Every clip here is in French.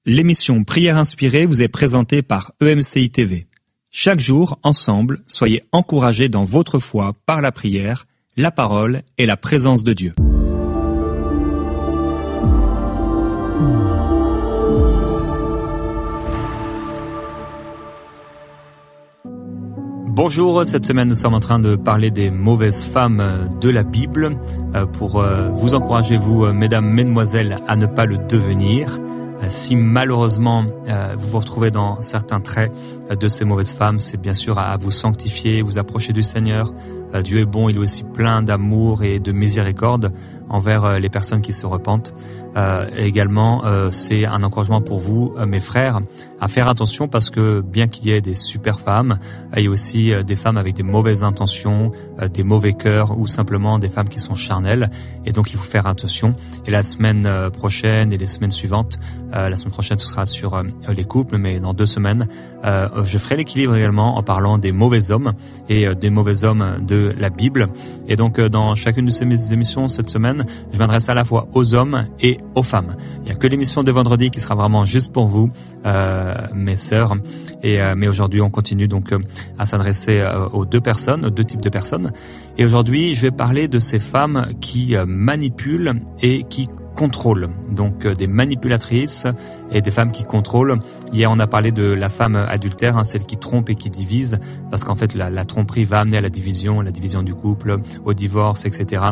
L'émission Prière inspirée vous est présentée par EMCI TV. Chaque jour, ensemble, soyez encouragés dans votre foi par la prière, la parole et la présence de Dieu. Bonjour, cette semaine nous sommes en train de parler des mauvaises femmes de la Bible pour vous encourager, vous, mesdames, mesdemoiselles, à ne pas le devenir. Si malheureusement vous vous retrouvez dans certains traits de ces mauvaises femmes, c'est bien sûr à vous sanctifier, vous approcher du Seigneur. Dieu est bon, il est aussi plein d'amour et de miséricorde envers les personnes qui se repentent. Également, c'est un encouragement pour vous, mes frères, à faire attention parce que bien qu'il y ait des super femmes, il y a aussi des femmes avec des mauvaises intentions, des mauvais cœurs ou simplement des femmes qui sont charnelles. Et donc, il faut faire attention. Et la semaine prochaine et les semaines suivantes, la semaine prochaine, ce sera sur les couples, mais dans 2 semaines, je ferai l'équilibre également en parlant des mauvais hommes et des mauvais hommes de la Bible. Et donc, dans chacune de ces émissions cette semaine, je m'adresse à la fois aux hommes et aux femmes. Il n'y a que l'émission de vendredi qui sera vraiment juste pour vous, mes sœurs. Mais aujourd'hui, on continue donc à s'adresser aux 2 personnes, aux 2 types de personnes. Et aujourd'hui, je vais parler de ces femmes qui manipulent et qui contrôlent. Donc des manipulatrices et des femmes qui contrôlent. Hier, on a parlé de la femme adultère, celle qui trompe et qui divise, parce qu'en fait, la tromperie va amener à la division du couple, au divorce, etc.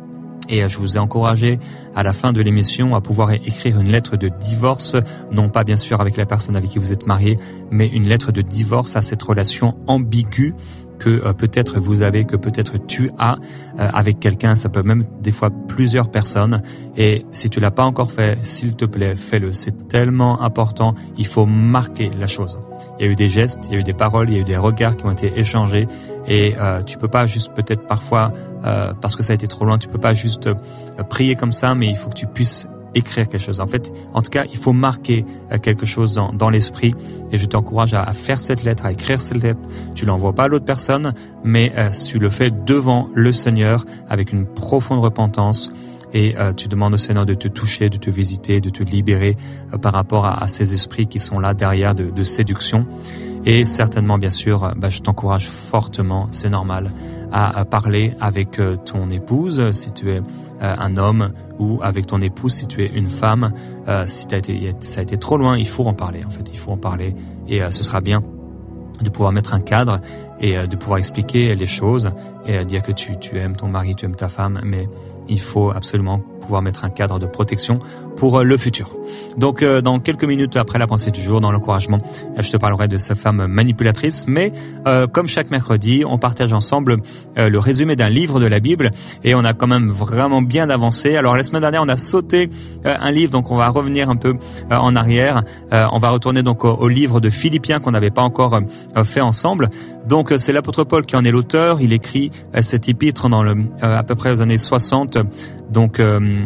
Et je vous ai encouragé à la fin de l'émission à pouvoir écrire une lettre de divorce, non pas bien sûr avec la personne avec qui vous êtes marié, mais une lettre de divorce à cette relation ambiguë que peut-être vous avez, que peut-être tu as avec quelqu'un. Ça peut même des fois plusieurs personnes. Et si tu l'as pas encore fait, s'il te plaît, fais-le. C'est tellement important. Il faut marquer la chose. Il y a eu des gestes, il y a eu des paroles, il y a eu des regards qui ont été échangés. Et tu peux pas juste peut-être parfois, parce que ça a été trop loin, tu peux pas juste prier comme ça, mais il faut que tu puisses écrire quelque chose. En fait, en tout cas, il faut marquer quelque chose dans l'esprit. Et je t'encourage à faire cette lettre, à écrire cette lettre. Tu l'envoies pas à l'autre personne, mais tu le fais devant le Seigneur avec une profonde repentance. Et tu demandes au Seigneur de te toucher, de te visiter, de te libérer par rapport à ces esprits qui sont là derrière de séduction. Et certainement, bien sûr, je t'encourage fortement, c'est normal, à parler avec ton épouse si tu es un homme, ou avec ton épouse si tu es une femme. Si ça a été trop loin, il faut en parler. En fait, il faut en parler. Et ce sera bien de pouvoir mettre un cadre et de pouvoir expliquer les choses et dire que tu aimes ton mari, tu aimes ta femme, mais il faut absolument pouvoir mettre un cadre de protection pour le futur. Donc, dans quelques minutes après la pensée du jour, dans l'encouragement, je te parlerai de cette femme manipulatrice. Mais comme chaque mercredi, on partage ensemble le résumé d'un livre de la Bible et on a quand même vraiment bien avancé. Alors, la semaine dernière, on a sauté un livre, donc on va revenir un peu en arrière. On va retourner donc au livre de Philippiens qu'on n'avait pas encore fait ensemble. Donc, c'est l'apôtre Paul qui en est l'auteur. Il écrit cet épître dans à peu près aux années 60. Donc,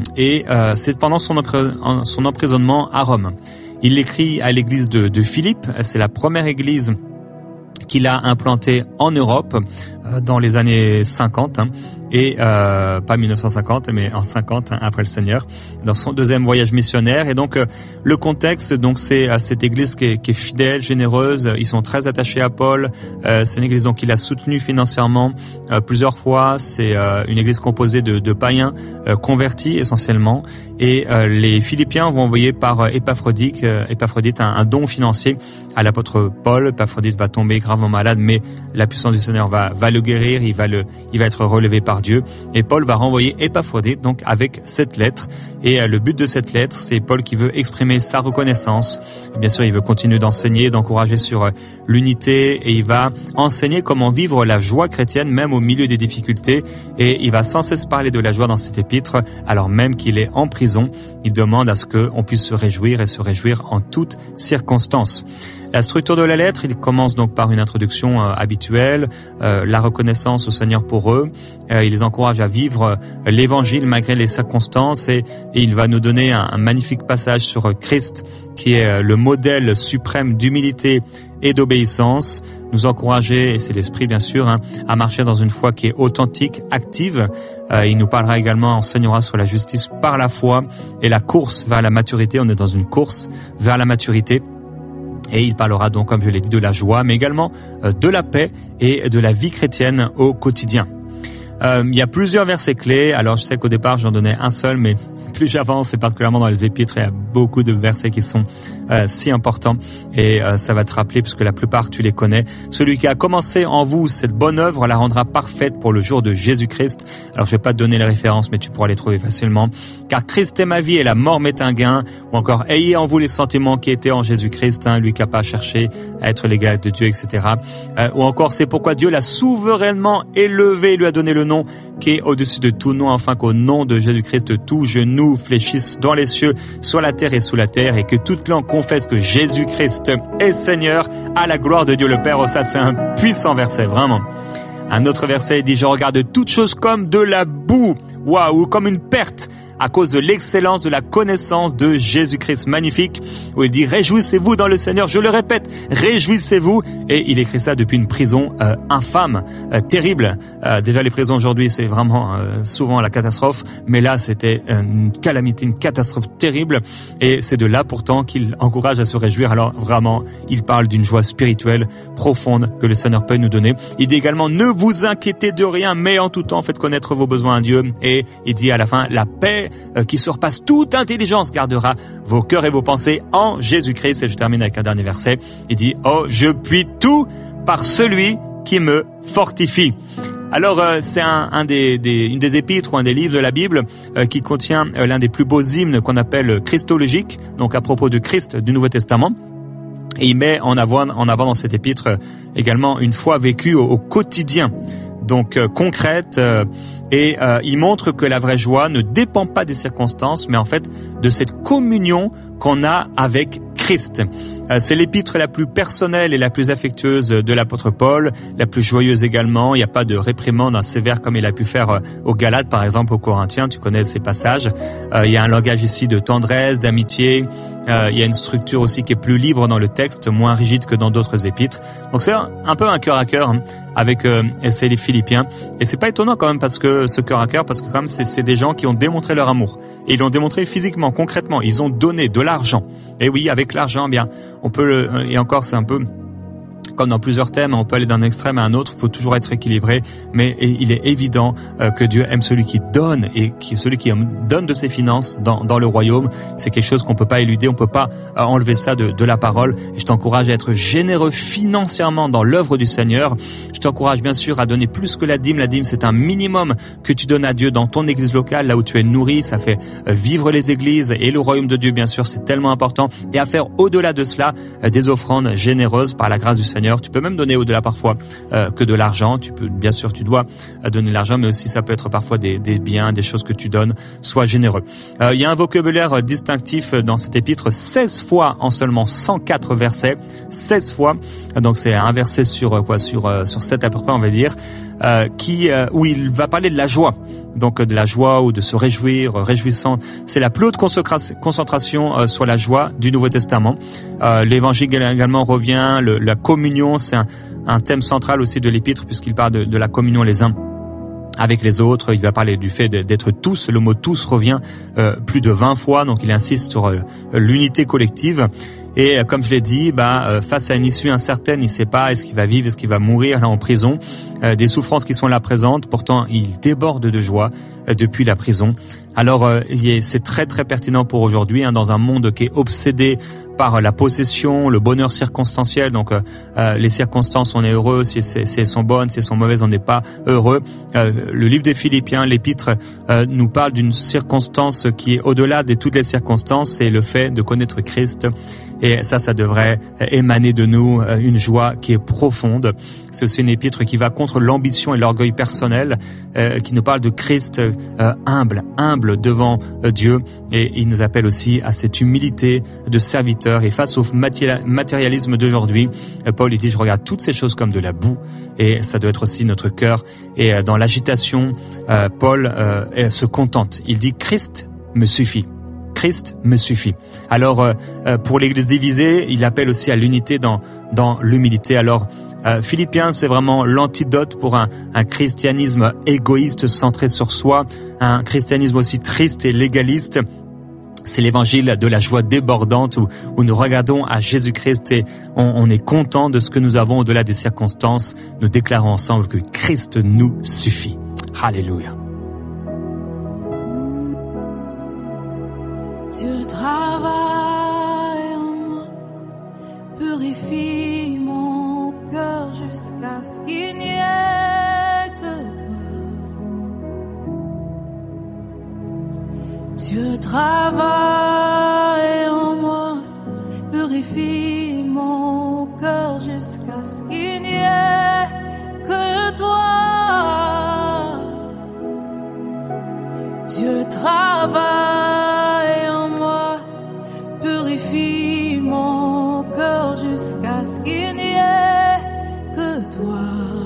c'est pendant son emprisonnement à Rome. Il l'écrit à l'église de Philippe. C'est la première église qu'il a implantée en Europe dans les années 50. Et pas 1950, mais en 50 après le Seigneur, dans son 2e voyage missionnaire. Et donc le contexte, donc c'est à cette église qui est fidèle, généreuse. Ils sont très attachés à Paul. C'est une église donc qu'il a soutenue financièrement plusieurs fois. C'est une église composée de païens convertis essentiellement. Et les Philippiens vont envoyer par Épaphrodite un don financier à l'apôtre Paul. Épaphrodite va tomber gravement malade, mais la puissance du Seigneur va le guérir. Il va être relevé par Dieu. Et Paul va renvoyer Épaphrodite donc avec cette lettre. Et le but de cette lettre, c'est Paul qui veut exprimer sa reconnaissance. Et bien sûr, il veut continuer d'enseigner, d'encourager sur l'unité, et il va enseigner comment vivre la joie chrétienne même au milieu des difficultés. Et il va sans cesse parler de la joie dans cet épître, alors même qu'il est en prison. Il demande à ce qu'on puisse se réjouir et se réjouir en toutes circonstances. La structure de la lettre, il commence donc par une introduction habituelle, la reconnaissance au Seigneur pour eux. Il les encourage à vivre l'évangile malgré les circonstances et il va nous donner un magnifique passage sur Christ qui est le modèle suprême d'humilité et d'obéissance, nous encourager, et c'est l'Esprit bien sûr, à marcher dans une foi qui est authentique, active. Il nous parlera également, enseignera sur la justice par la foi et la course vers la maturité. On est dans une course vers la maturité. Et il parlera donc, comme je l'ai dit, de la joie, mais également de la paix et de la vie chrétienne au quotidien. Il y a plusieurs versets clés. Alors je sais qu'au départ j'en donnais un seul, mais plus j'avance, et particulièrement dans les épîtres, il y a beaucoup de versets qui sont si importants, et ça va te rappeler, puisque la plupart tu les connais. Celui qui a commencé en vous cette bonne œuvre la rendra parfaite pour le jour de Jésus-Christ. Alors je vais pas te donner les références, mais tu pourras les trouver facilement. Car Christ est ma vie et la mort m'est un gain. Ou encore, ayez en vous les sentiments qui étaient en Jésus-Christ, lui qui n'a pas cherché à être l'égal de Dieu, etc. Ou encore, c'est pourquoi Dieu l'a souverainement élevé, lui a donné le nom qui est au-dessus de tout nom, afin qu'au nom de Jésus-Christ, tout genou fléchisse dans les cieux, sur la terre et sous la terre, et que toute langue confesse que Jésus-Christ est Seigneur, à la gloire de Dieu le Père. Oh, ça, c'est un puissant verset, vraiment. Un autre verset dit « Je regarde toutes choses comme de la boue, waouh, comme une perte, à cause de l'excellence de la connaissance de Jésus-Christ. » Magnifique, où il dit « Réjouissez-vous dans le Seigneur », je le répète, réjouissez-vous. Et il écrit ça depuis une prison infâme, terrible. Déjà les prisons aujourd'hui, c'est vraiment souvent la catastrophe, mais là c'était une calamité, une catastrophe terrible. Et c'est de là pourtant qu'il encourage à se réjouir. Alors vraiment, il parle d'une joie spirituelle profonde que le Seigneur peut nous donner. Il dit également « Ne vous inquiétez de rien, mais en tout temps faites connaître vos besoins à Dieu. » Et il dit à la fin « La paix qui surpasse toute intelligence gardera vos cœurs et vos pensées en Jésus-Christ. » Et je termine avec un dernier verset. Il dit « Oh, je puis tout par celui qui me fortifie. » Alors c'est une des épîtres ou un des livres de la Bible qui contient l'un des plus beaux hymnes qu'on appelle christologiques, donc à propos de Christ du Nouveau Testament. Et il met en avant dans cet épître également une foi vécue au quotidien, donc concrète, et il montre que la vraie joie ne dépend pas des circonstances, mais en fait de cette communion qu'on a avec Christ. C'est l'épître la plus personnelle et la plus affectueuse de l'apôtre Paul, la plus joyeuse également. Il n'y a pas de réprimande sévère comme il a pu faire aux Galates, par exemple, aux Corinthiens. Tu connais ces passages. Il y a un langage ici de tendresse, d'amitié. Il y a une structure aussi qui est plus libre dans le texte, moins rigide que dans d'autres épîtres. Donc c'est un peu un cœur à cœur avec c'est les Philippiens. Et c'est pas étonnant quand même, parce que ce cœur à cœur, parce que quand même c'est des gens qui ont démontré leur amour. Et ils l'ont démontré physiquement, concrètement. Ils ont donné de l'argent. Et oui, avec l'argent, bien, on peut et encore c'est un peu comme dans plusieurs thèmes, on peut aller d'un extrême à un autre, il faut toujours être équilibré, mais il est évident que Dieu aime celui qui donne, et celui qui donne de ses finances dans le royaume. C'est quelque chose qu'on peut pas éluder, on peut pas enlever ça de la parole. Et je t'encourage à être généreux financièrement dans l'œuvre du Seigneur. Je t'encourage bien sûr à donner plus que la dîme. La dîme, c'est un minimum que tu donnes à Dieu dans ton église locale, là où tu es nourri. Ça fait vivre les églises et le royaume de Dieu, bien sûr, c'est tellement important. Et à faire au-delà de cela des offrandes généreuses par la grâce du Seigneur. Tu peux même donner au-delà parfois que de l'argent. Tu peux, bien sûr, tu dois donner de l'argent, mais aussi ça peut être parfois des biens, des choses que tu donnes. Sois généreux. Il y a un vocabulaire distinctif dans cet épître, 16 fois en seulement 104 versets, 16 fois. Donc c'est un verset sur 7 à peu près, on va dire, où il va parler de la joie. Donc de la joie ou de se réjouir, réjouissant. C'est la plus haute concentration sur la joie du Nouveau Testament. L'évangile également revient, la communion, c'est un thème central aussi de l'épître, puisqu'il parle de la communion les uns avec les autres. Il va parler du fait d'être tous. Le mot tous revient plus de 20 fois, donc il insiste sur l'unité collective. Et comme je l'ai dit, face à une issue incertaine, il ne sait pas est-ce qu'il va vivre, est-ce qu'il va mourir là en prison, des souffrances qui sont là présentes. Pourtant, il déborde de joie depuis la prison. Alors, c'est très très pertinent pour aujourd'hui, dans un monde qui est obsédé par la possession, le bonheur circonstanciel. Donc, les circonstances, on est heureux. Si elles sont bonnes, si elles sont mauvaises, on n'est pas heureux. Le livre des Philippiens, l'épître, nous parle d'une circonstance qui est au-delà de toutes les circonstances, c'est le fait de connaître Christ. Et ça devrait émaner de nous une joie qui est profonde. C'est aussi une épître qui va contre l'ambition et l'orgueil personnel, qui nous parle de Christ humble devant Dieu. Et il nous appelle aussi à cette humilité de serviteur. Et face au matérialisme d'aujourd'hui, Paul il dit, je regarde toutes ces choses comme de la boue. Et ça doit être aussi notre cœur. Et dans l'agitation, Paul se contente. Il dit, Christ me suffit. Christ me suffit. Alors, pour l'Église divisée, il appelle aussi à l'unité dans l'humilité. Alors, Philippiens, c'est vraiment l'antidote pour un christianisme égoïste, centré sur soi, un christianisme aussi triste et légaliste. C'est l'évangile de la joie débordante où nous regardons à Jésus-Christ et on est content de ce que nous avons au-delà des circonstances. Nous déclarons ensemble que Christ nous suffit. Alléluia. Dieu travaille en moi, purifie mon cœur jusqu'à ce qu'il n'y ait que toi. Dieu travaille en moi, purifie mon cœur jusqu'à ce qu'il n'y ait que toi. Dieu travaille en moi, purifie mon cœur jusqu'à ce qu'il n'y ait que toi.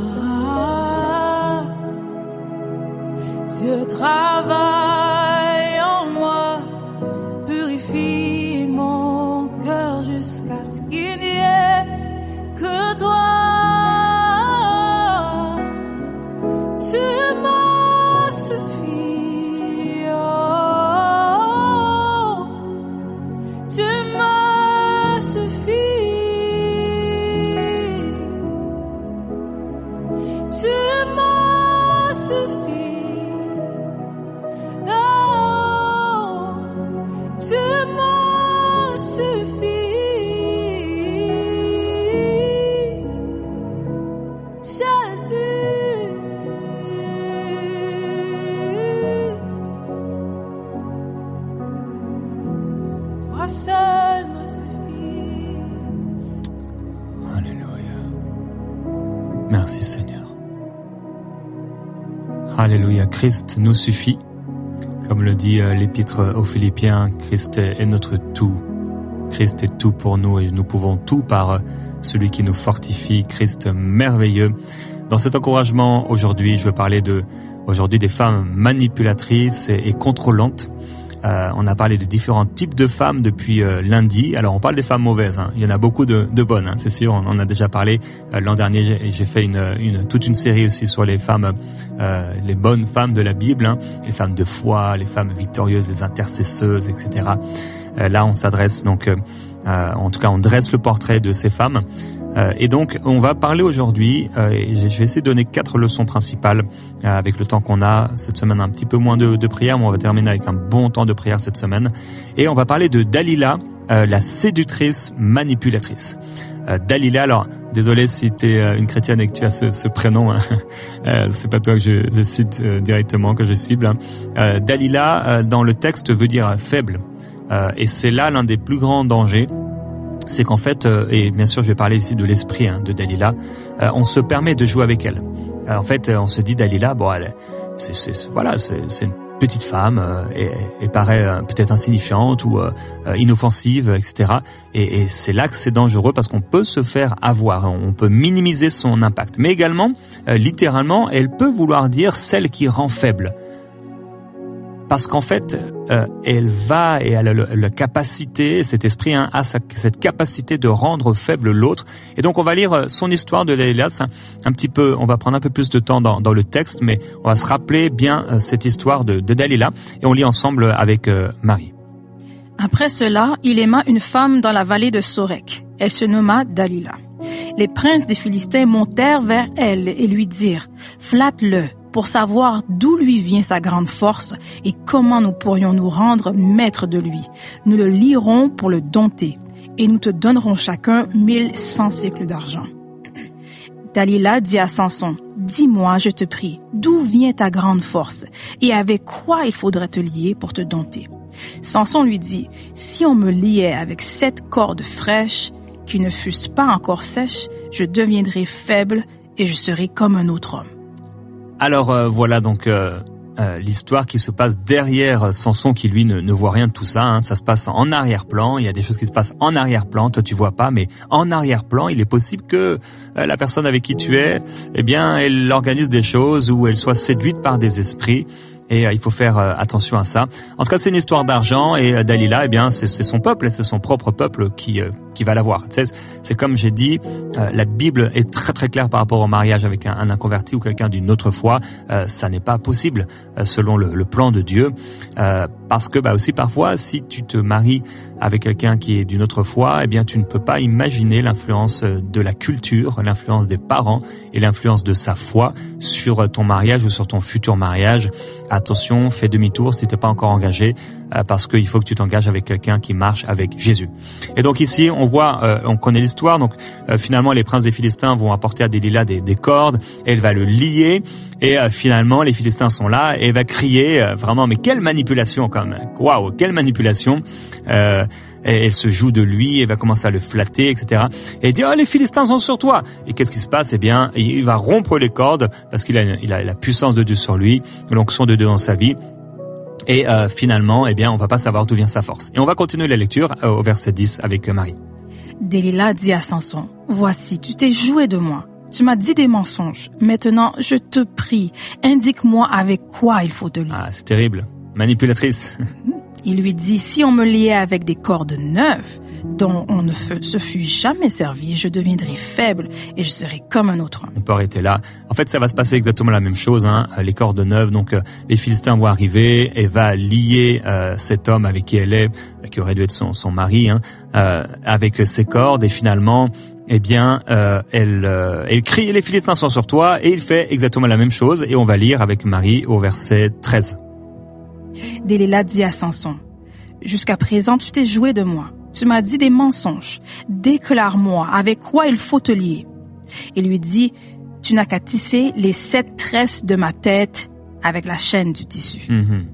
Dieu travaille en moi, purifie mon cœur jusqu'à ce qu'il n'y ait que toi. Tu m'as suffi, oh, tu m'as suffi, tu m'as suffi, oh, tu m'as suffi, Jésus. Toi seul me suffit. Alléluia. Merci Seigneur. Alléluia. Christ nous suffit. Comme le dit l'épître aux Philippiens, Christ est notre tout. Christ est tout pour nous et nous pouvons tout par celui qui nous fortifie. Christ merveilleux. Dans cet encouragement aujourd'hui, je veux parler aujourd'hui des femmes manipulatrices et contrôlantes. On a parlé de différents types de femmes depuis lundi. Alors on parle des femmes mauvaises, hein. Il y en a beaucoup de bonnes, hein, c'est sûr. On en a déjà parlé l'an dernier. J'ai fait toute une série aussi sur les femmes, les bonnes femmes de la Bible, hein, les femmes de foi, les femmes victorieuses, les intercesseuses, etc. Là, on s'adresse donc, en tout cas, on dresse le portrait de ces femmes. Et donc, on va parler aujourd'hui, et je vais essayer de donner 4 leçons principales avec le temps qu'on a. Cette semaine, un petit peu moins de prière, mais on va terminer avec un bon temps de prière cette semaine. Et on va parler de Dalila, la séductrice manipulatrice. Dalila, alors, désolé si t'es une chrétienne et que tu as ce prénom, hein. C'est pas toi que je cite directement, que je cible, hein. Dalila, dans le texte, veut dire faible. Et c'est là l'un des plus grands dangers. C'est qu'en fait, et bien sûr je vais parler ici de l'esprit de Dalila, on se permet de jouer avec elle. En fait, on se dit Dalila, bon, c'est une petite femme et paraît peut-être insignifiante ou inoffensive, etc. Et c'est là que c'est dangereux parce qu'on peut se faire avoir, on peut minimiser son impact. Mais également, littéralement, elle peut vouloir dire celle qui rend faible. Parce qu'en fait, elle va et elle a la capacité, cet esprit a cette capacité de rendre faible l'autre. Et donc on va lire son histoire de Dalila, un petit peu, on va prendre un peu plus de temps dans le texte, mais on va se rappeler bien cette histoire de Dalila et on lit ensemble avec Marie. Après cela, il aima une femme dans la vallée de Sorek. Elle se nomma Dalila. Les princes des Philistins montèrent vers elle et lui dirent « Flatte-le » pour savoir d'où lui vient sa grande force et comment nous pourrions nous rendre maîtres de lui. Nous le lierons pour le dompter et nous te donnerons chacun 1100 sicles d'argent. Dalila dit à Samson, « Dis-moi, je te prie, d'où vient ta grande force et avec quoi il faudrait te lier pour te dompter? » Samson lui dit, « Si on me liait avec 7 cordes fraîches qui ne fussent pas encore sèches, je deviendrais faible et je serai comme un autre homme. » Alors voilà donc l'histoire qui se passe derrière Samson qui lui ne voit rien de tout ça, hein. Ça se passe en arrière-plan, il y a des choses qui se passent en arrière-plan, toi tu vois pas, mais en arrière-plan il est possible que la personne avec qui tu es, eh bien elle organise des choses ou elle soit séduite par des esprits Et il faut faire attention à ça. En tout cas, c'est une histoire d'argent et Dalila, eh bien, c'est son peuple, c'est son propre peuple qui va l'avoir. C'est comme j'ai dit, la Bible est très très claire par rapport au mariage avec un inconverti ou quelqu'un d'une autre foi. Ça n'est pas possible selon le plan de Dieu, parce que aussi parfois, si tu te maries avec quelqu'un qui est d'une autre foi, eh bien, tu ne peux pas imaginer l'influence de la culture, l'influence des parents et l'influence de sa foi sur ton mariage ou sur ton futur mariage. Attention, fais demi-tour si t'es pas encore engagé, parce qu'il faut que tu t'engages avec quelqu'un qui marche avec Jésus. Et donc ici, on voit, on connaît l'histoire. Donc finalement, les princes des Philistins vont apporter à Dalila des cordes, et elle va le lier. Et finalement, les Philistins sont là, et elle va crier vraiment, mais quelle manipulation quand même. Waouh, quelle manipulation. Elle se joue de lui, elle va commencer à le flatter, etc. Et elle dit, oh, les Philistins sont sur toi. Et qu'est-ce qui se passe? Eh bien, il va rompre les cordes parce qu'il a la puissance de Dieu sur lui, l'onction de Dieu dans sa vie. Et finalement, eh bien, on va pas savoir d'où vient sa force. Et on va continuer la lecture au verset 10 avec Marie. Dalila dit à Samson, « Voici, tu t'es joué de moi. Tu m'as dit des mensonges. Maintenant, je te prie, indique-moi avec quoi il faut te lier. » Ah, c'est terrible. Manipulatrice. Il lui dit, « Si on me liait avec des cordes neuves, dont on ne se fût jamais servi, je deviendrai faible et je serai comme un autre homme. » On peut arrêter là. En fait, ça va se passer exactement la même chose, les cordes neuves. Donc, les Philistins vont arriver et va lier cet homme avec qui elle est, qui aurait dû être son mari, avec ses cordes. Et finalement, eh bien, elle crie, les Philistins sont sur toi, et il fait exactement la même chose. Et on va lire avec Marie au verset 13. Dalila dit à Samson, « Jusqu'à présent, tu t'es joué de moi. Tu m'as dit des mensonges. Déclare-moi avec quoi il faut te lier. » Il lui dit, « Tu n'as qu'à tisser les 7 tresses de ma tête avec la chaîne du tissu. »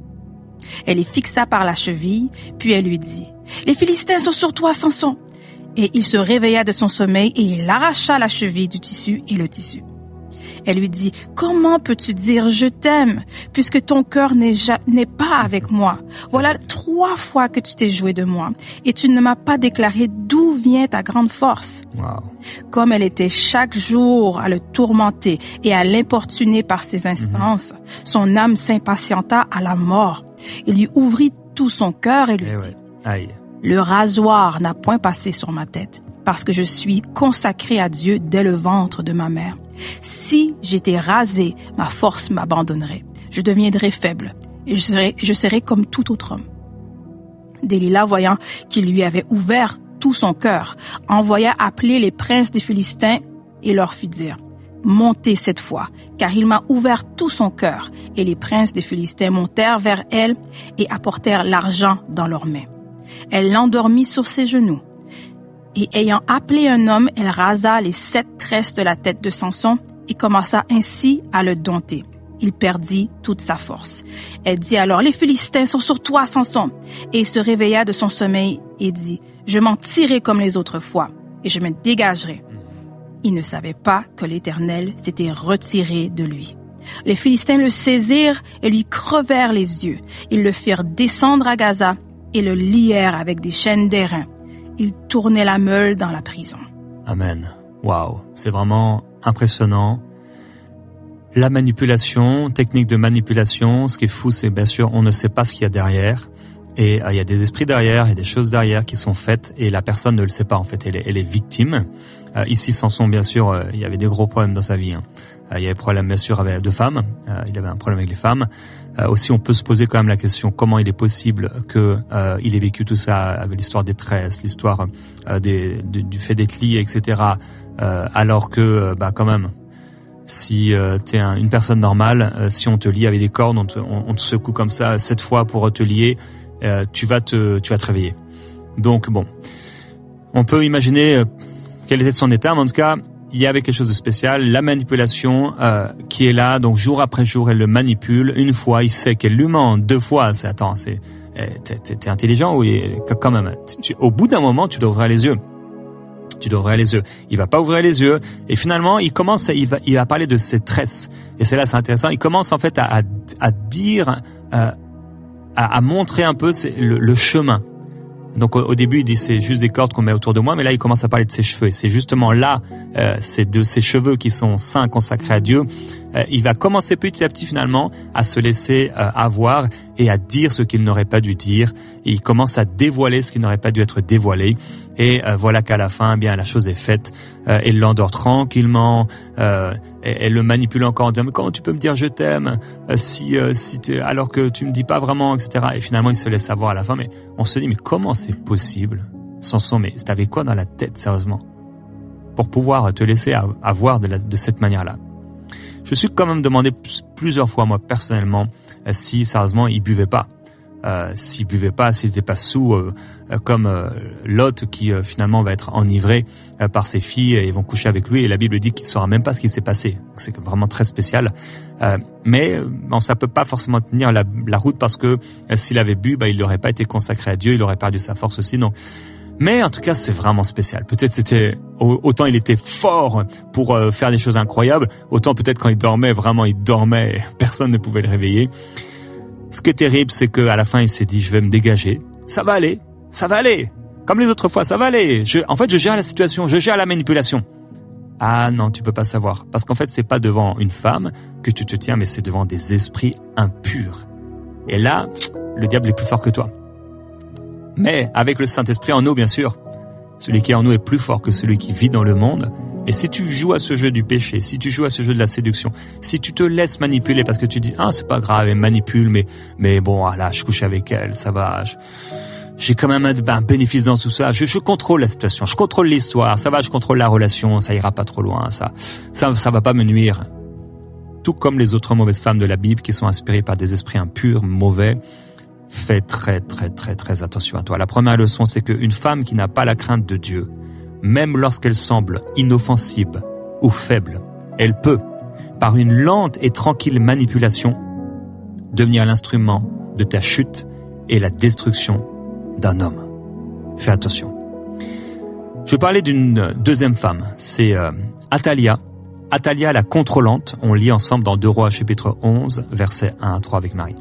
Elle les fixa par la cheville, puis elle lui dit, « Les Philistins sont sur toi, Samson. » Et il se réveilla de son sommeil et il arracha la cheville du tissu et le tissu. Elle lui dit, « Comment peux-tu dire je t'aime, puisque ton cœur n'est pas avec moi? Voilà 3 fois que tu t'es joué de moi, et tu ne m'as pas déclaré d'où vient ta grande force. » Wow. Comme elle était chaque jour à le tourmenter et à l'importuner par ses instances, son âme s'impatienta à la mort. Il lui ouvrit tout son cœur et lui dit, Aïe. « Le rasoir n'a point passé sur ma tête, parce que je suis consacré à Dieu dès le ventre de ma mère. Si j'étais rasé, ma force m'abandonnerait. Je deviendrais faible et je serais comme tout autre homme. » Dalila, voyant qu'il lui avait ouvert tout son cœur, envoya appeler les princes des Philistins et leur fit dire, « Montez cette fois, car il m'a ouvert tout son cœur. » Et les princes des Philistins montèrent vers elle et apportèrent l'argent dans leurs mains. Elle l'endormit sur ses genoux. Et ayant appelé un homme, elle rasa les 7 tresses de la tête de Samson et commença ainsi à le dompter. Il perdit toute sa force. Elle dit alors, « Les Philistins sont sur toi, Samson. » Et il se réveilla de son sommeil et dit, « Je m'en tirerai comme les autres fois et je me dégagerai. » Il ne savait pas que l'Éternel s'était retiré de lui. Les Philistins le saisirent et lui crevèrent les yeux. Ils le firent descendre à Gaza et le lièrent avec des chaînes d'airain. Il tournait la meule dans la prison. Amen. Waouh, c'est vraiment impressionnant. La manipulation, technique de manipulation, ce qui est fou, c'est bien sûr, on ne sait pas ce qu'il y a derrière. Et il y a des esprits derrière, il y a des choses derrière qui sont faites et la personne ne le sait pas en fait, elle est victime. Ici, Samson, bien sûr, il y avait des gros problèmes dans sa vie. Il y avait des problèmes bien sûr avec 2 femmes, il avait un problème avec les femmes. Aussi, on peut se poser quand même la question, comment il est possible que il ait vécu tout ça avec l'histoire des tresses, l'histoire du fait d'être lié, etc. Alors que, quand même, si t'es une personne normale, si on te lie avec des cordes, on te secoue comme ça 7 fois pour te lier, tu vas te réveiller. Donc bon, on peut imaginer quel était son état, mais en tout cas, il y avait quelque chose de spécial, la manipulation qui est là, donc jour après jour, elle le manipule. Une fois, il sait qu'elle lui ment, 2 fois, t'es intelligent, oui, quand même. Au bout d'un moment, tu dois ouvrir les yeux. Il va pas ouvrir les yeux. Et finalement, il va parler de ses tresses. Et c'est là, c'est intéressant. Il commence en fait à dire, à montrer un peu le chemin. Donc au début, il dit c'est juste des cordes qu'on met autour de moi, mais là il commence à parler de ses cheveux. Et c'est justement là, c'est de ses cheveux qui sont saints, consacrés à Dieu, il va commencer petit à petit finalement à se laisser avoir et à dire ce qu'il n'aurait pas dû dire. Et il commence à dévoiler ce qui n'aurait pas dû être dévoilé. Et voilà qu'à la fin, eh bien la chose est faite. Il l'endort tranquillement. Elle le manipule encore en disant mais comment tu peux me dire je t'aime alors que tu me dis pas vraiment, etc. Et finalement il se laisse avoir à la fin. Mais on se dit mais comment c'est possible, Samson? Mais t'avais quoi dans la tête sérieusement pour pouvoir te laisser avoir de cette manière-là? Je me suis quand même demandé plusieurs fois, moi, personnellement, si, sérieusement, il buvait pas. S'il buvait pas, s'il n'était pas sous, comme Lot qui, finalement, va être enivré par ses filles et vont coucher avec lui. Et la Bible dit qu'il ne saura même pas ce qui s'est passé. C'est vraiment très spécial. Mais bon, ça peut pas forcément tenir la route parce que s'il avait bu, il n'aurait pas été consacré à Dieu, il aurait perdu sa force aussi. Non. Mais en tout cas, c'est vraiment spécial. Peut-être autant il était fort pour faire des choses incroyables, autant peut-être quand il dormait, vraiment il dormait, personne ne pouvait le réveiller. Ce qui est terrible, c'est qu'à la fin, il s'est dit, je vais me dégager. Ça va aller. Comme les autres fois, ça va aller. Je gère la situation, je gère la manipulation. Ah non, tu peux pas savoir. Parce qu'en fait, c'est pas devant une femme que tu te tiens, mais c'est devant des esprits impurs. Et là, le diable est plus fort que toi. Mais avec le Saint-Esprit en nous, bien sûr, celui qui est en nous est plus fort que celui qui vit dans le monde. Et si tu joues à ce jeu du péché, si tu joues à ce jeu de la séduction, si tu te laisses manipuler parce que tu dis « Ah, c'est pas grave, elle manipule, mais bon, là, je couche avec elle, ça va, j'ai quand même un bénéfice dans tout ça. Je contrôle la situation, je contrôle l'histoire, ça va, je contrôle la relation, ça ira pas trop loin, ça va pas me nuire. » Tout comme les autres mauvaises femmes de la Bible qui sont inspirées par des esprits impurs, mauvais, fais très, très, très, très attention à toi. La première leçon, c'est qu'une femme qui n'a pas la crainte de Dieu, même lorsqu'elle semble inoffensive ou faible, elle peut, par une lente et tranquille manipulation, devenir l'instrument de ta chute et la destruction d'un homme. Fais attention. Je vais parler d'une deuxième femme, c'est Athalia. Athalia la contrôlante, on lit ensemble dans 2 Rois chapitre 11, versets 1 à 3 avec Marie.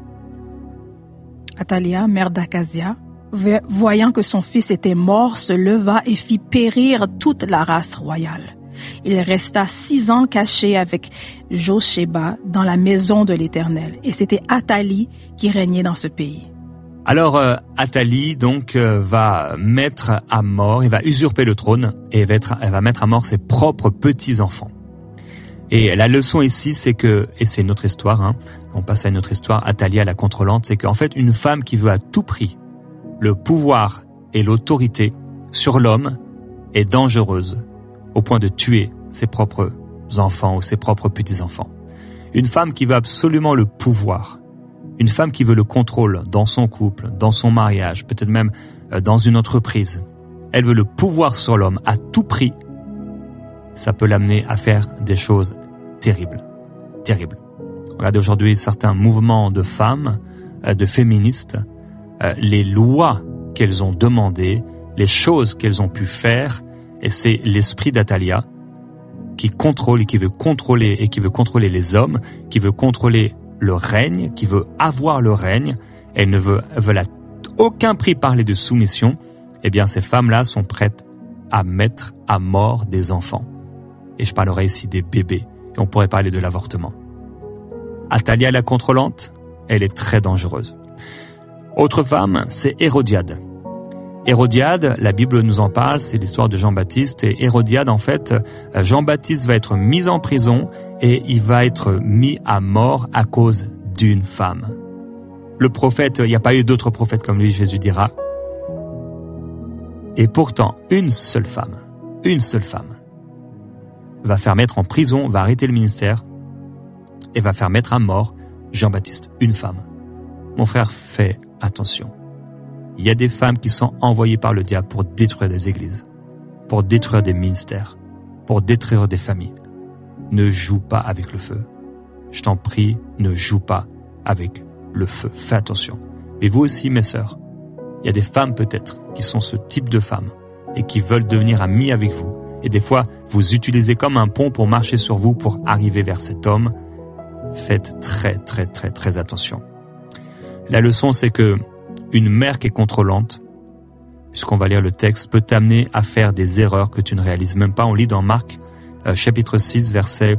Athalia, mère d'Akazia, voyant que son fils était mort, se leva et fit périr toute la race royale. Il resta 6 ans caché avec Josheba dans la maison de l'Éternel. Et c'était Athalie qui régnait dans ce pays. Alors Athalie donc va mettre à mort, il va usurper le trône et elle va mettre à mort ses propres petits-enfants. Et la leçon ici, c'est que, et c'est une autre histoire, on passe à une autre histoire, Athalia la contrôlante, c'est qu'en fait une femme qui veut à tout prix le pouvoir et l'autorité sur l'homme est dangereuse au point de tuer ses propres enfants ou ses propres petits-enfants. Une femme qui veut absolument le pouvoir, une femme qui veut le contrôle dans son couple, dans son mariage, peut-être même dans une entreprise, elle veut le pouvoir sur l'homme à tout prix, ça peut l'amener à faire des choses terribles. Regardez aujourd'hui certains mouvements de femmes, de féministes, les lois qu'elles ont demandées, les choses qu'elles ont pu faire, et c'est l'esprit d'Athalia qui contrôle et qui veut contrôler les hommes, qui veut contrôler le règne, qui veut avoir le règne. Elle ne veut à aucun prix parler de soumission. Eh bien, ces femmes-là sont prêtes à mettre à mort des enfants. Et je parlerai ici des bébés, et on pourrait parler de l'avortement. Athalia la contrôlante, elle est très dangereuse. Autre femme, c'est Hérodiade. Hérodiade, la Bible nous en parle, c'est l'histoire de Jean-Baptiste. Et Hérodiade, en fait, Jean-Baptiste va être mis en prison et il va être mis à mort à cause d'une femme. Le prophète, il n'y a pas eu d'autres prophètes comme lui, Jésus dira. Et pourtant, une seule femme, va faire mettre en prison, va arrêter le ministère et va faire mettre à mort Jean-Baptiste, une femme. Mon frère, fais attention. Il y a des femmes qui sont envoyées par le diable pour détruire des églises, pour détruire des ministères, pour détruire des familles. Ne joue pas avec le feu. Je t'en prie, ne joue pas avec le feu. Fais attention. Et vous aussi, mes sœurs, il y a des femmes peut-être qui sont ce type de femmes et qui veulent devenir amies avec vous. Et des fois, vous utilisez comme un pont pour marcher sur vous, pour arriver vers cet homme. Faites très, très, très, très attention. La leçon, c'est que une mère qui est contrôlante, puisqu'on va lire le texte, peut t'amener à faire des erreurs que tu ne réalises même pas. On lit dans Marc, chapitre 6, versets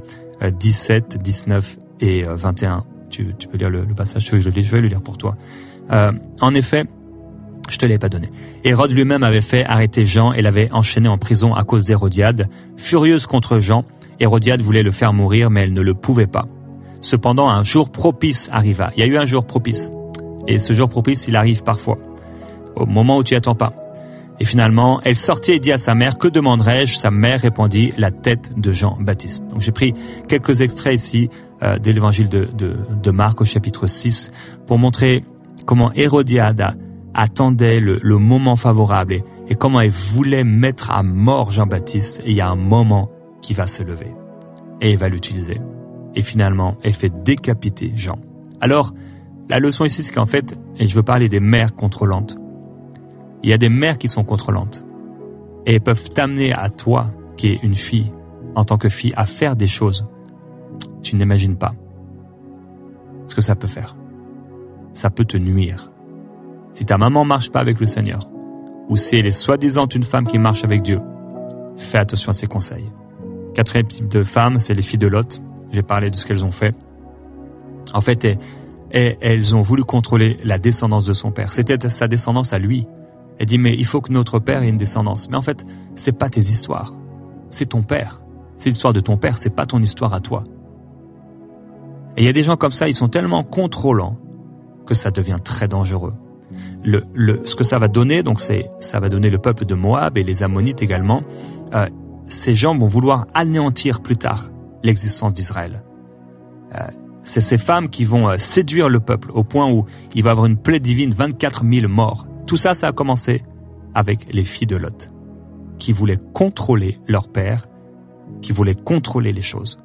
17, 19 et 21. Tu peux lire le passage, je vais le lire pour toi. En effet, je te l'ai pas donné. Hérode lui-même avait fait arrêter Jean et l'avait enchaîné en prison à cause d'Hérodiade. Furieuse contre Jean, Hérodiade voulait le faire mourir, mais elle ne le pouvait pas. Cependant, un jour propice arriva. Il y a eu un jour propice. Et ce jour propice, il arrive parfois, au moment où tu n'y attends pas. Et finalement, elle sortit et dit à sa mère, « Que demanderai-je » Sa mère répondit, « La tête de Jean-Baptiste. » Donc j'ai pris quelques extraits ici de l'évangile de Marc au chapitre 6 pour montrer comment Hérodiade attendait le moment favorable et comment elle voulait mettre à mort Jean-Baptiste. Et il y a un moment qui va se lever et elle va l'utiliser. Et finalement, elle fait décapiter Jean. Alors, la leçon ici, c'est qu'en fait, et je veux parler des mères contrôlantes. Il y a des mères qui sont contrôlantes et elles peuvent t'amener à toi, qui es une fille, en tant que fille, à faire des choses. Tu n'imagines pas ce que ça peut faire. Ça peut te nuire. Si ta maman marche pas avec le Seigneur, ou si elle est soi-disant une femme qui marche avec Dieu, fais attention à ses conseils. Quatrième type de femme, c'est les filles de Lot. J'ai parlé de ce qu'elles ont fait. En fait, elles ont voulu contrôler la descendance de son père. C'était sa descendance à lui. Elle dit, mais il faut que notre père ait une descendance. Mais en fait, c'est pas tes histoires. C'est ton père. C'est l'histoire de ton père, c'est pas ton histoire à toi. Et il y a des gens comme ça, ils sont tellement contrôlants que ça devient très dangereux. Ce que ça va donner, donc ça va donner le peuple de Moab et les Ammonites également. Ces gens vont vouloir anéantir plus tard l'existence d'Israël. C'est ces femmes qui vont séduire le peuple au point où il va y avoir une plaie divine, 24 000 morts. Tout ça, ça a commencé avec les filles de Lot, qui voulaient contrôler leur père, qui voulaient contrôler les choses.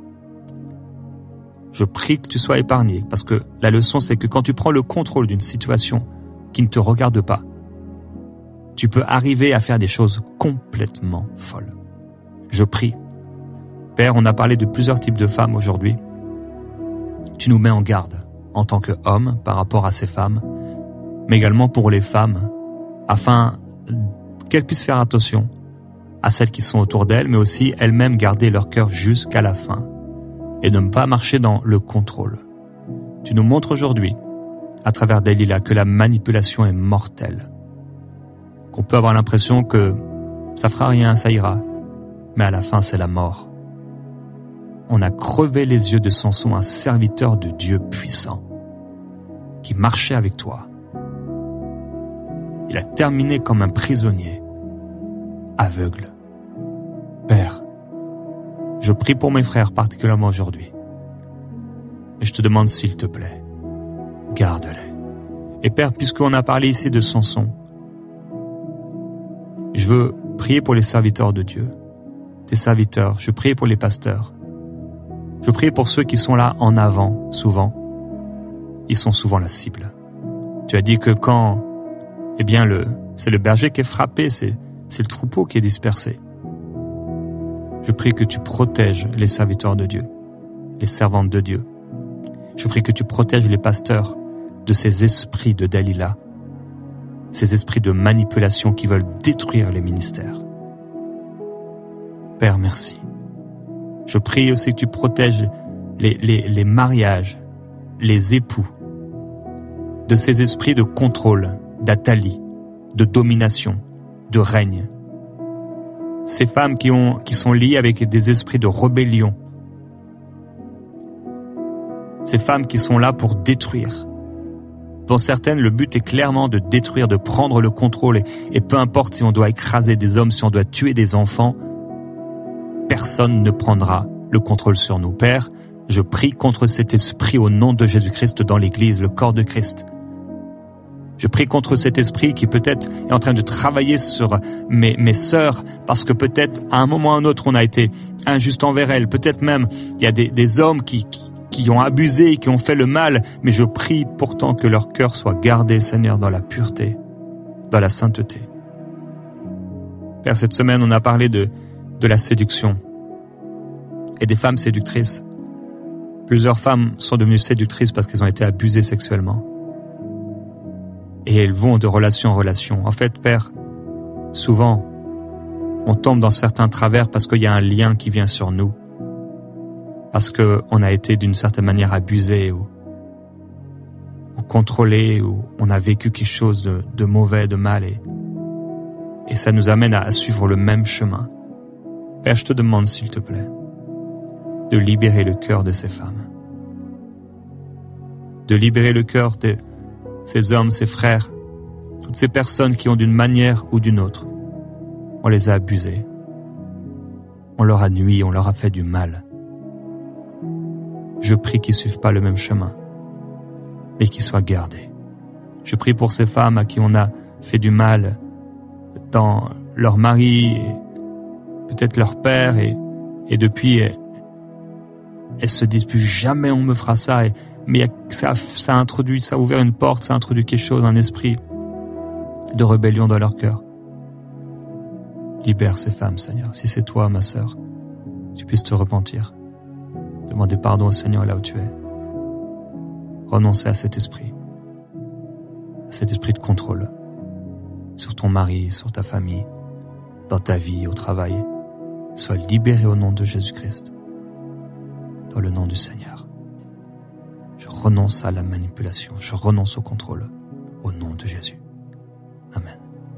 Je prie que tu sois épargné, parce que la leçon, c'est que quand tu prends le contrôle d'une situation qui ne te regarde pas, tu peux arriver à faire des choses complètement folles. Je prie. Père, on a parlé de plusieurs types de femmes aujourd'hui. Tu nous mets en garde en tant qu'hommes par rapport à ces femmes, mais également pour les femmes, afin qu'elles puissent faire attention à celles qui sont autour d'elles, mais aussi elles-mêmes garder leur cœur jusqu'à la fin et ne pas marcher dans le contrôle. Tu nous montres aujourd'hui, à travers Dalila, que la manipulation est mortelle, qu'on peut avoir l'impression que ça fera rien, ça ira, mais à la fin c'est la mort. On a crevé les yeux de Samson, un serviteur de Dieu puissant, qui marchait avec toi. Il a terminé comme un prisonnier, aveugle. Père, je prie pour mes frères particulièrement aujourd'hui. Et je te demande s'il te plaît, garde-les. Et Père, puisqu'on a parlé ici de Samson, je veux prier pour les serviteurs de Dieu, tes serviteurs, je prie pour les pasteurs. Je prie pour ceux qui sont là en avant, souvent. Ils sont souvent la cible. Tu as dit que quand, c'est le berger qui est frappé, c'est le troupeau qui est dispersé. Je prie que tu protèges les serviteurs de Dieu, les servantes de Dieu. Je prie que tu protèges les pasteurs de ces esprits de Dalila, ces esprits de manipulation qui veulent détruire les ministères. Père, merci. Je prie aussi que tu protèges les mariages, les époux, de ces esprits de contrôle, d'Athalie, de domination, de règne. Ces femmes qui sont liées avec des esprits de rébellion. Ces femmes qui sont là pour détruire. Dans certaines, le but est clairement de détruire, de prendre le contrôle. Et peu importe si on doit écraser des hommes, si on doit tuer des enfants, personne ne prendra le contrôle sur nous. Père, je prie contre cet esprit au nom de Jésus-Christ dans l'Église, le corps de Christ. Je prie contre cet esprit qui peut-être est en train de travailler sur mes sœurs, parce que peut-être à un moment ou à un autre on a été injuste envers elles. Peut-être même il y a des hommes qui ont abusé, qui ont fait le mal, mais je prie pourtant que leur cœur soit gardé, Seigneur, dans la pureté, dans la sainteté. Père, cette semaine on a parlé de la séduction et des femmes séductrices. Plusieurs femmes sont devenues séductrices parce qu'elles ont été abusées sexuellement. Et elles vont de relation en relation. En fait, Père, souvent, on tombe dans certains travers parce qu'il y a un lien qui vient sur nous. parce qu'on a été d'une certaine manière abusé ou contrôlé, ou on a vécu quelque chose de mauvais, de mal, et ça nous amène à suivre le même chemin. Père, je te demande, s'il te plaît, de libérer le cœur de ces femmes, de libérer le cœur de ces hommes, ces frères, toutes ces personnes qui ont d'une manière ou d'une autre, on les a abusés, on leur a nui, on leur a fait du mal. Je prie qu'ils ne suivent pas le même chemin, mais qu'ils soient gardés. Je prie pour ces femmes à qui on a fait du mal dans leur mari, et peut-être leur père, et depuis, elles se disent plus jamais on me fera ça, mais ça a ouvert une porte, ça a introduit quelque chose, un esprit de rébellion dans leur cœur. Libère ces femmes, Seigneur. Si c'est toi, ma sœur, tu puisses te repentir. Demander pardon au Seigneur là où tu es. Renoncer à cet esprit de contrôle sur ton mari, sur ta famille, dans ta vie, au travail. Sois libéré au nom de Jésus-Christ, dans le nom du Seigneur. Je renonce à la manipulation, je renonce au contrôle, au nom de Jésus. Amen.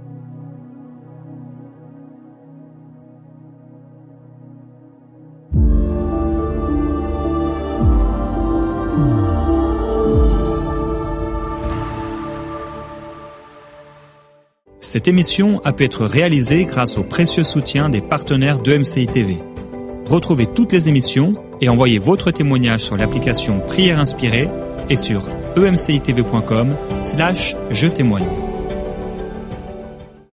Cette émission a pu être réalisée grâce au précieux soutien des partenaires d'EMCI TV. Retrouvez toutes les émissions et envoyez votre témoignage sur l'application Prière Inspirée et sur emcitv.com/je témoigne.